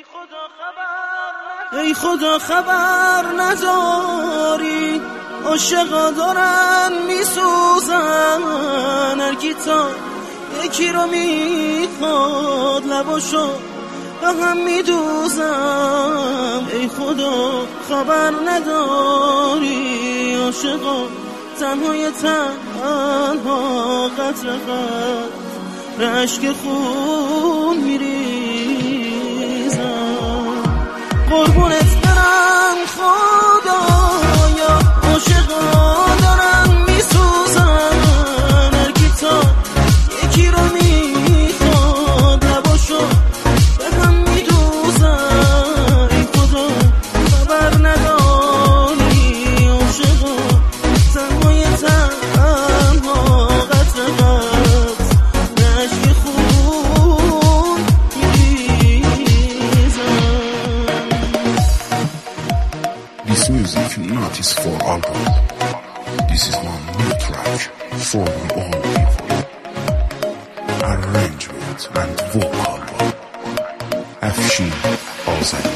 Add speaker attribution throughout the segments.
Speaker 1: ای خدا خبر نداری عاشقا دارن میسوزن، هر کی تا یکی رو میخواد لباشو به هم میدوزم. ای خدا خبر نداری عاشقا تنهای تنها قطره قطره اشک خون میریزم. قربونت برم خدایا عاشقا دارن میسوزن، هر کی تا یکی رو میخواد لباشو به هم میدوزن. ای خدا خبر نداری عاشقا تنهای تنها قطره قطره اشک خون میریزن.
Speaker 2: This music not is for alcohol. This is one new track for all people. Arrangement and vocal Afshin Azali.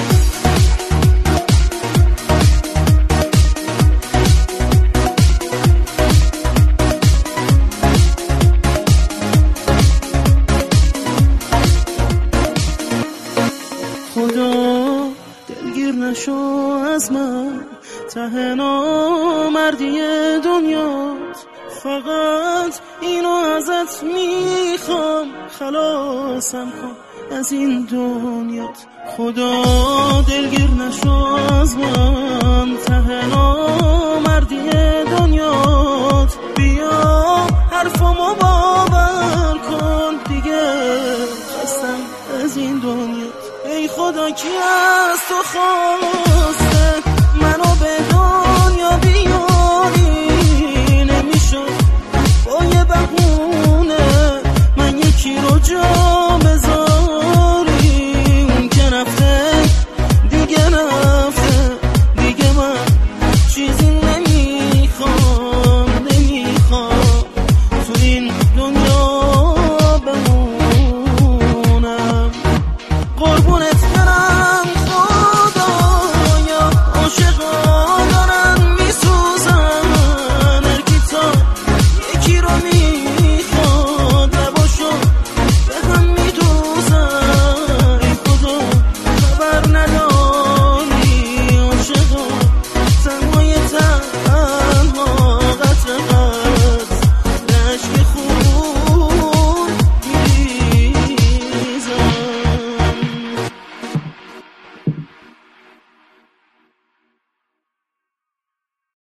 Speaker 1: خدا دلگیر نشو از من، ته نامردی دنیات، فقط اینو ازت میخوام خلاصم کن از این دنیات. خدا دلگیر نشو از من، ته نامردی دنیات، بیا حرفمو باور کن دیگه خستم از این دنیات. ای خدا کی از تو خواسته منو به